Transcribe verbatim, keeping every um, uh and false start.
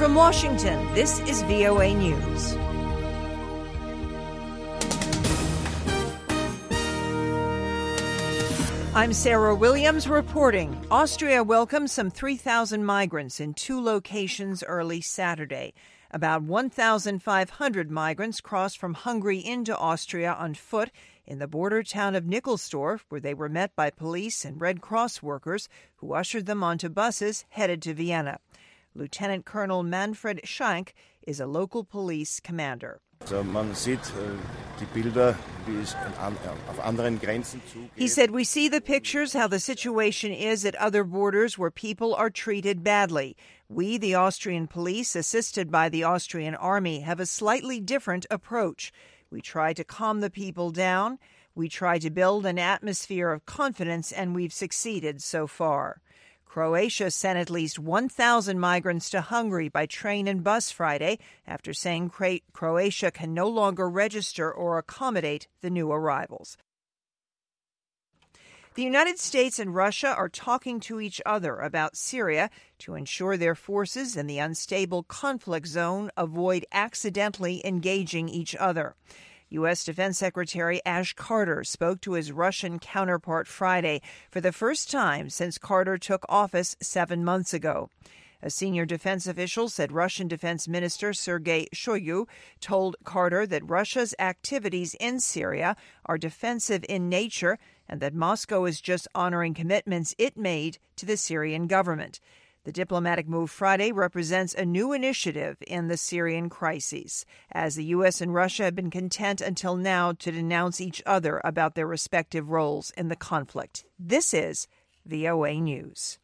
From Washington, this is V O A News. I'm Sarah Williams reporting. Austria welcomed some three thousand migrants in two locations early Saturday. About one thousand five hundred migrants crossed from Hungary into Austria on foot in the border town of Nickelsdorf, where they were met by police and Red Cross workers who ushered them onto buses headed to Vienna. Lieutenant Colonel Manfred Schank is a local police commander. He said, "We see the pictures, how the situation is at other borders where people are treated badly. We, the Austrian police, assisted by the Austrian army, have a slightly different approach. We try to calm the people down. We try to build an atmosphere of confidence, and we've succeeded so far." Croatia sent at least one thousand migrants to Hungary by train and bus Friday after saying Croatia can no longer register or accommodate the new arrivals. The United States and Russia are talking to each other about Syria to ensure their forces in the unstable conflict zone avoid accidentally engaging each other. U S. Defense Secretary Ash Carter spoke to his Russian counterpart Friday for the first time since Carter took office seven months ago. A senior defense official said Russian Defense Minister Sergei Shoigu told Carter that Russia's activities in Syria are defensive in nature and that Moscow is just honoring commitments it made to the Syrian government. The diplomatic move Friday represents a new initiative in the Syrian crisis, as the U S and Russia have been content until now to denounce each other about their respective roles in the conflict. This is V O A News.